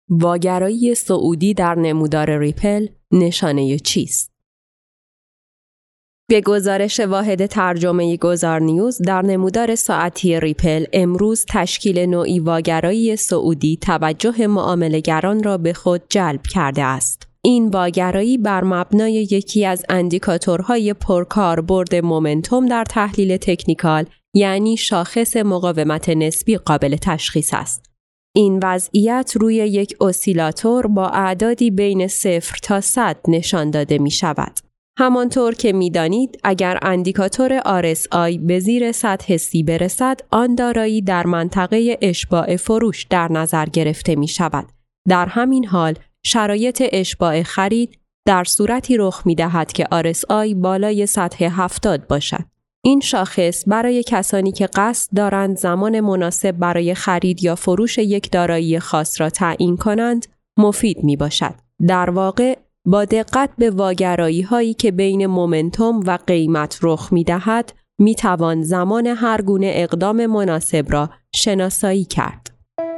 واگرایی سعودی در نمودار ریپل نشانه چیست؟ به گزارش واحد ترجمه گذارنیوز در نمودار ساعتی ریپل امروز تشکیل نوعی واگرایی سعودی توجه معامله‌گران را به خود جلب کرده است. این واگرایی بر مبنای یکی از اندیکاتورهای پرکاربرد مومنتوم در تحلیل تکنیکال یعنی شاخص مقاومت نسبی قابل تشخیص است. این وضعیت روی یک اسیلاتور با اعدادی بین 0 تا 100 نشان داده می شود. همانطور که می دانید اگر اندیکاتور RSI به زیر 100 حسی برسد آن دارایی در منطقه اشباع فروش در نظر گرفته می شود. در همین حال شرایط اشباع خرید در صورتی رخ می دهد که RSI بالای سطح 70 باشد. این شاخص برای کسانی که قصد دارند زمان مناسب برای خرید یا فروش یک دارایی خاص را تعیین کنند مفید می باشد. در واقع با دقت به واگرایی هایی که بین مومنتوم و قیمت رخ می دهد می توان زمان هر گونه اقدام مناسب را شناسایی کرد.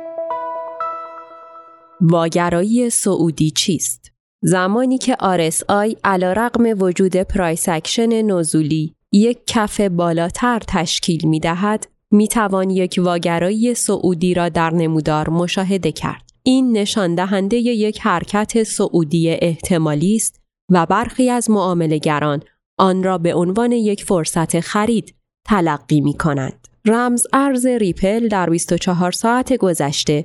واگرایی سعودی چیست؟ زمانی که RSI علیرغم وجود پرایس اکشن نزولی یک کف بالاتر تشکیل می دهد، می توان یک واگرایی سعودی را در نمودار مشاهده کرد. این نشان دهنده یک حرکت سعودی احتمالی است و برخی از معامله‌گران آن را به عنوان یک فرصت خرید تلقی می کنند. رمز ارز ریپل در 24 ساعت گذشته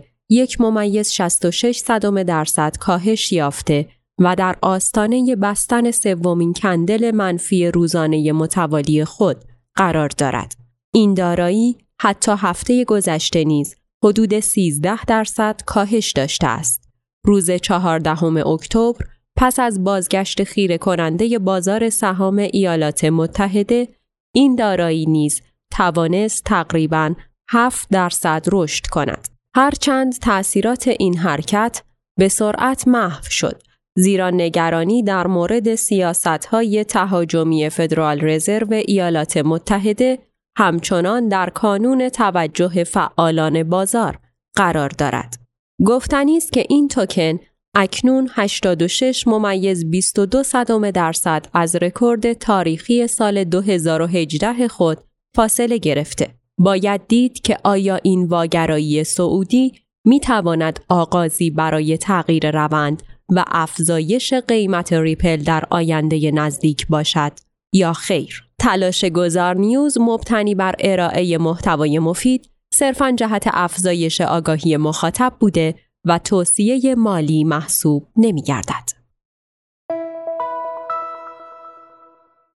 1.66% کاهش یافته و در آستانه بستن سومین کندل منفی روزانه متوالی خود قرار دارد. این دارایی حتی هفته گذشته نیز حدود 13% کاهش داشته است. روز 14 اکتبر پس از بازگشت خیره کننده بازار سهام ایالات متحده این دارایی نیز توانست تقریباً 7% رشد کند. هرچند تأثیرات این حرکت به سرعت محو شد، زیرا نگرانی در مورد سیاست‌های تهاجمی فدرال رزرو ایالات متحده همچنان در کانون توجه فعالان بازار قرار دارد. گفتنی است که این توکن اکنون 86.22% از رکورد تاریخی سال 2018 خود فاصله گرفته. باید دید که آیا این واگرایی سعودی می تواند آغازی برای تغییر روند و افزایش قیمت ریپل در آینده نزدیک باشد یا خیر. تلاش گذارنیوز مبتنی بر ارائه محتوای مفید صرفاً جهت افزایش آگاهی مخاطب بوده و توصیه مالی محسوب نمی گردد.